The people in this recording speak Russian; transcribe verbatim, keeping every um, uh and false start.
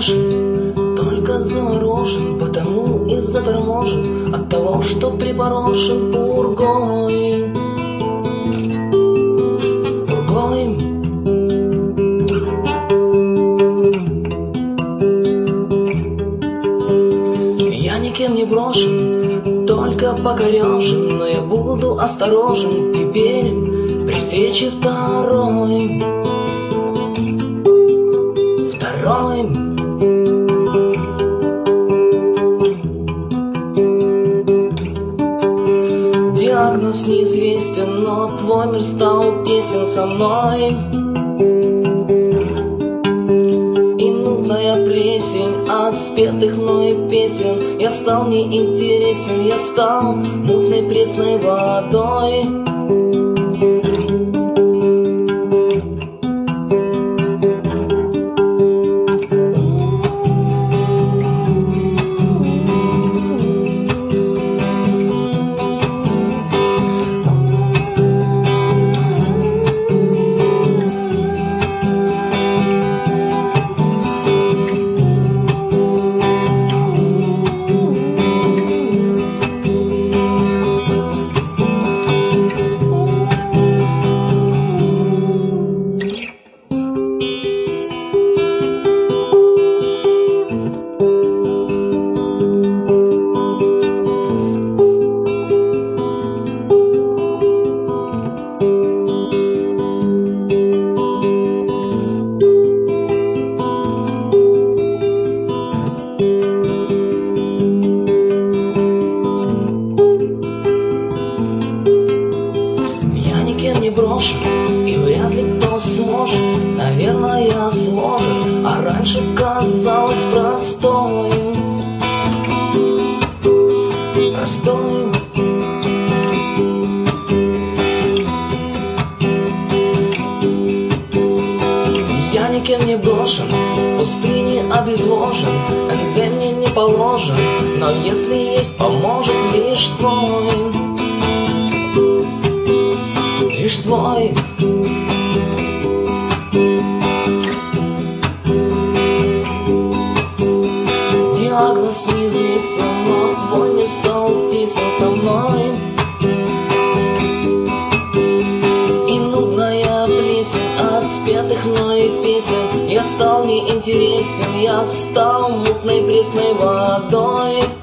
брошен, только заморожен, потому и заторможен от того, что припорошен пургой. Пургой. Я никем не брошен, только покорежен, но я буду осторожен теперь при встрече второй. Второй. Диагноз неизвестен, но твой мир стал тесен со мной. И нудная плесень от спетых мной песен. Я стал неинтересен, я стал мутной пресной водой. Не брошен, и вряд ли кто сможет, наверное, сложен, а раньше казалось простым. Простым. Я никем не брошен, в пустыне обезвожен, энзель мне не положен, но если есть, поможет лишь твой. Лишь твой. Диагноз неизвестен, но твой мир стал тесен со мной. И нудная плесень от спетых мной песен. Я стал неинтересен, я стал мутной пресной водой.